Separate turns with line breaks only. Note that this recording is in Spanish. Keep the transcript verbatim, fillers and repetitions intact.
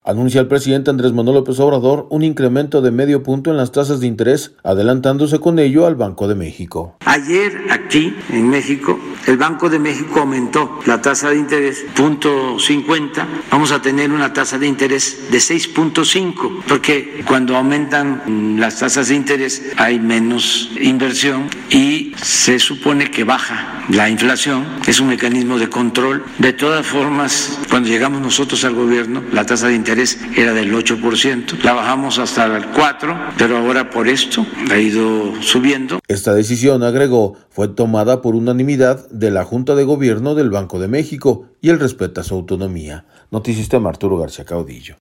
Anuncia el presidente Andrés Manuel López Obrador un incremento de medio punto en las tasas de interés, adelantándose con ello al Banco de México.
Ayer aquí en México, el Banco de México aumentó la tasa de interés punto cincuenta. Vamos a tener una tasa de interés de seis punto cinco, porque cuando aumentan las tasas de interés hay menos inversión y se supone que baja la inflación. Es un mecanismo de control. De todas formas, cuando llegamos nosotros al gobierno, la tasa de interés era del ocho por ciento. La bajamos hasta el cuatro por ciento, pero ahora por esto ha ido subiendo.
Esta decisión, agregó, fue tomada por unanimidad de la Junta de Gobierno del Banco de México y él respeta su autonomía. Noticistema Arturo García Caudillo.